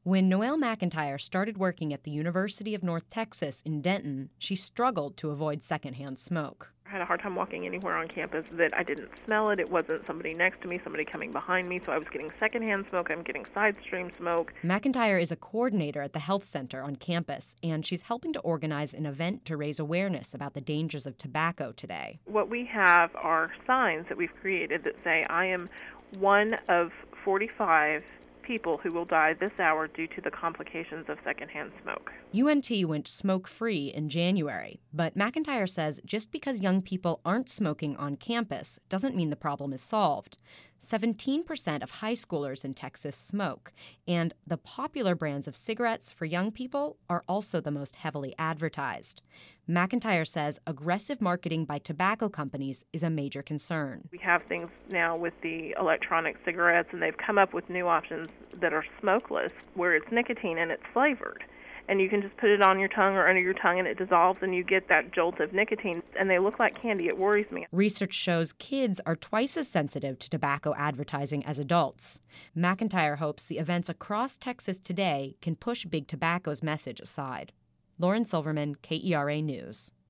When Noelle McIntyre started working at the University of North Texas in Denton, she struggled to avoid secondhand smoke. I had a hard time walking anywhere on campus that I didn't smell it. It wasn't somebody next to me, somebody coming behind me, so I was getting secondhand smoke. I'm getting side stream smoke. McIntyre is a coordinator at the health center on campus, and she's helping to organize an event to raise awareness about the dangers of tobacco today. What we have are signs that we've created that say, I am one of 45 people who will die this hour due to the complications of secondhand smoke. UNT went smoke-free in January, but McIntyre says just because young people aren't smoking on campus doesn't mean the problem is solved. 17% of high schoolers in Texas smoke, and the popular brands of cigarettes for young people are also the most heavily advertised. McIntyre says aggressive marketing by tobacco companies is a major concern. We have things now with the electronic cigarettes, and they've come up with new options that are smokeless, where it's nicotine and it's flavored. And you can just put it on your tongue or under your tongue, and it dissolves, and you get that jolt of nicotine, and they look like candy. It worries me. Research shows kids are twice as sensitive to tobacco advertising as adults. McIntyre hopes the events across Texas today can push Big Tobacco's message aside. Lauren Silverman, KERA News.